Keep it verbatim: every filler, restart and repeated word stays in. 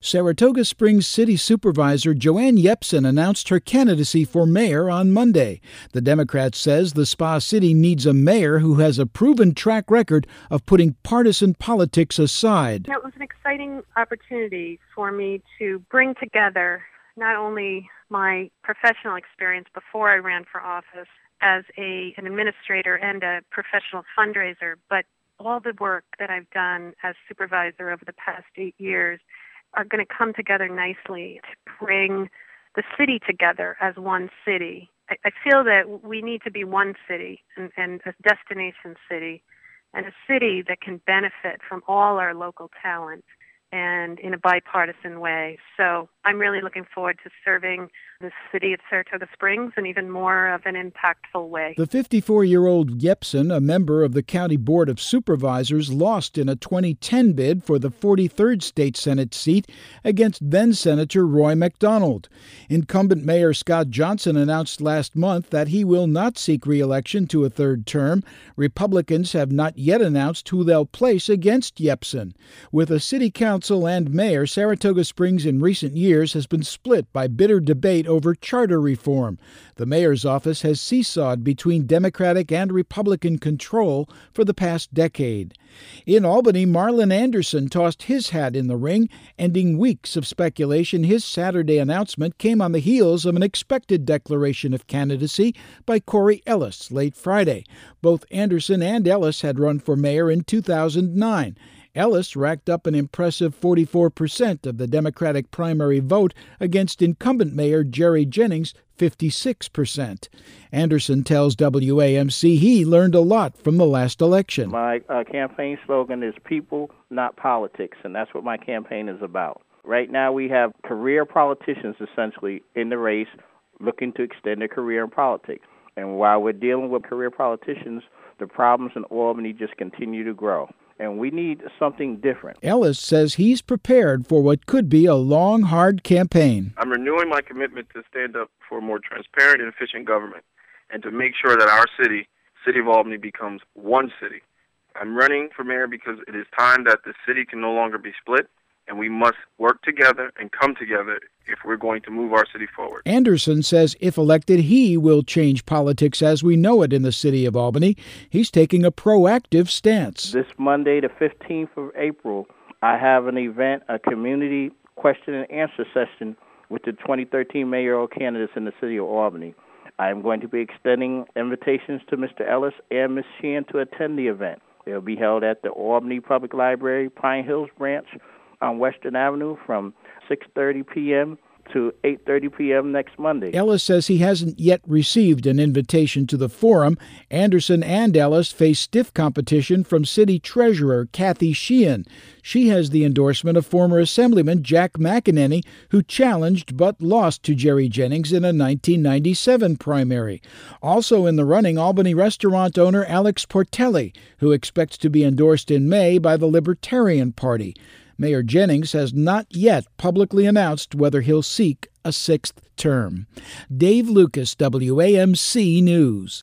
Saratoga Springs City Supervisor Joanne Yepsen announced her candidacy for mayor on Monday. The Democrat says the Spa City needs a mayor who has a proven track record of putting partisan politics aside. It was an exciting opportunity for me to bring together not only my professional experience before I ran for office as a, an administrator and a professional fundraiser, but all the work that I've done as supervisor over the past eight years are going to come together nicely to bring the city together as one city. I, I feel that we need to be one city and, and a destination city, and a city that can benefit from all our local talent and in a bipartisan way. So I'm really looking forward to serving the city of Saratoga Springs in even more of an impactful way. The fifty-four-year-old Yepsen, a member of the County Board of Supervisors, lost in a twenty ten bid for the forty-third state Senate seat against then-Senator Roy McDonald. Incumbent Mayor Scott Johnson announced last month that he will not seek re-election to a third term. Republicans have not yet announced who they'll place against Yepsen. With a city council and mayor, Saratoga Springs in recent years has been split by bitter debate over charter reform. The mayor's office has seesawed between Democratic and Republican control for the past decade. In Albany, Marlon Anderson tossed his hat in the ring, ending weeks of speculation. His Saturday announcement came on the heels of an expected declaration of candidacy by Corey Ellis late Friday. Both Anderson and Ellis had run for mayor in two thousand nine. Ellis racked up an impressive forty-four percent of the Democratic primary vote against incumbent Mayor Jerry Jennings' fifty-six percent. Anderson tells W A M C he learned a lot from the last election. My uh, campaign slogan is people, not politics, and that's what my campaign is about. Right now we have career politicians essentially in the race looking to extend their career in politics. And while we're dealing with career politicians, the problems in Albany just continue to grow. And we need something different. Ellis says he's prepared for what could be a long, hard campaign. I'm renewing my commitment to stand up for more transparent and efficient government and to make sure that our city, City of Albany, becomes one city. I'm running for mayor because it is time that the city can no longer be split, and we must work together and come together if we're going to move our city forward. Anderson says if elected, he will change politics as we know it in the city of Albany. He's taking a proactive stance. This Monday, the fifteenth of April, I have an event, a community question and answer session with the twenty thirteen mayoral candidates in the city of Albany. I am going to be extending invitations to Mister Ellis and Miz Sheehan to attend the event. It will be held at the Albany Public Library, Pine Hills branch on Western Avenue from six thirty p.m. to eight thirty p.m. next Monday. Ellis says he hasn't yet received an invitation to the forum. Anderson and Ellis face stiff competition from City Treasurer Kathy Sheehan. She has the endorsement of former Assemblyman Jack McEnany, who challenged but lost to Jerry Jennings in a nineteen ninety-seven primary. Also in the running, Albany restaurant owner Alex Portelli, who expects to be endorsed in May by the Libertarian Party. Mayor Jennings has not yet publicly announced whether he'll seek a sixth term. Dave Lucas, W A M C News.